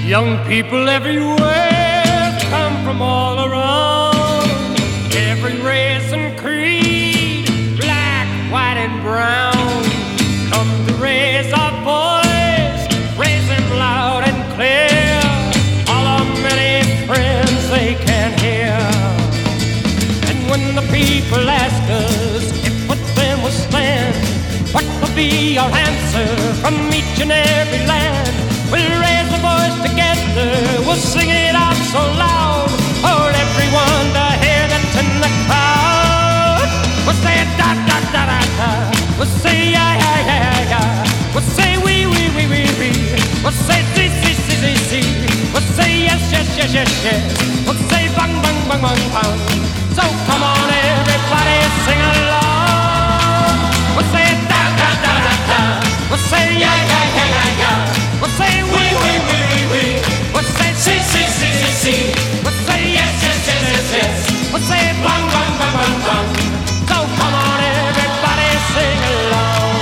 Young people everywhere come from all around, every race and creed, black, white, and brown. Come to raise our voice, raise them loud and clear. All our many friends they can hear. And when the people ask us if with them will stand, what will be our answer from each and every land? We'll raise the voice together, we'll sing it out so loud, for everyone to hear that's in the crowd. We'll say da da da da da, we'll say yeah yeah yeah yeah, we'll say we. We'll say see see see see see, we'll say yes yes yes yes yes, we'll say bang bang bang bang bang. So come on everybody, sing along. We'll say da da da da da, we'll say yeah yeah yeah yeah yeah, we'll say we. We'll say see see see see see, we'll say yes yes yes yes yes, we'll say bang bang bang bang bang. So come on everybody, sing along.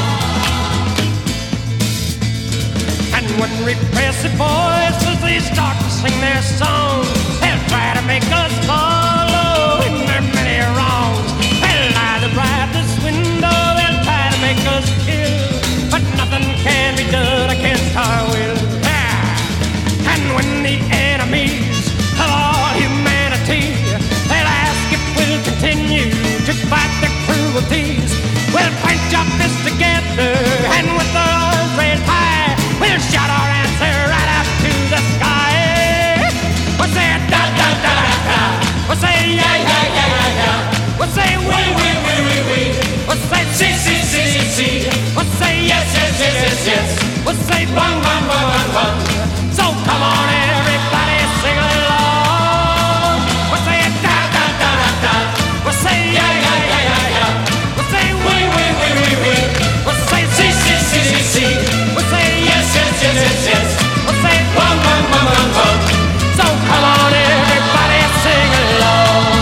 And when repressive voices they start to sing their song, they'll try to make us follow in their many wrongs. They'll lie to bribe this window, they'll try to make us kill, but nothing can be done against our will. And when the enemies of all humanity, they'll ask if we'll continue to fight their cruelties, we'll clench our fists together and with our arms raised high, we'll shout our answer right up to the sky. We'll say da da da da da, we'll say yeah yeah yeah yeah yeah, we'll say we. We'll say see see see see see, we'll say yes yes yes yes yes, we'll say bang bang bang bang bang. So come on everybody, sing along. We'll say da da da da da, we'll say yeah yeah yeah yeah yeah, we'll say we. We'll say see see see see see, we'll say yes yes yes yes yes, we'll say bang bang bang bang bang. So come on everybody, sing along.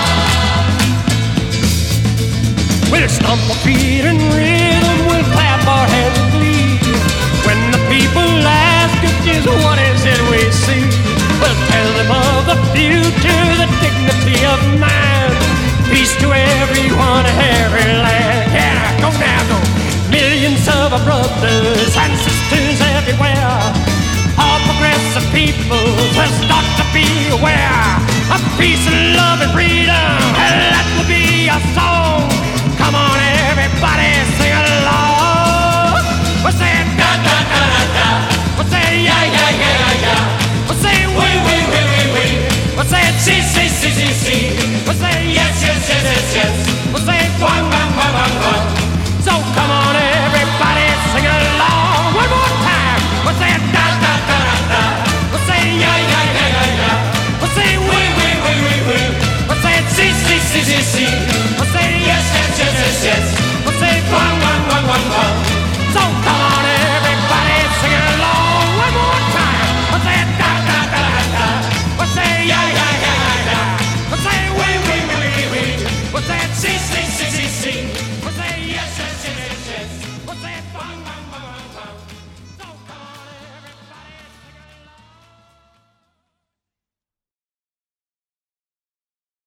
We'll stomp our feet in rhythm, we'll clap our hands in glee. When the people ask us just what is it we see, we'll tell them of the future, the dignity of man. Peace to everyone, every land. Yeah, go now, go. Millions of our brothers and sisters everywhere, all progressive people will start to be aware of peace and love and freedom, and that will be our song. Come on everybody, sing along. We'll say da da da da da, we'll say yeah yeah yeah yeah yeah, we'll say we. We'll say see see see see see, we'll say yes yes yes yes yes, we'll say bang bang bang bang bang. So come on everybody, sing along one more time. We'll say da da da da da, we'll say yeah yeah yeah yeah yeah, we'll say we. We'll say see see see see see, we'll say yes yes yes yes yes, we'll say bang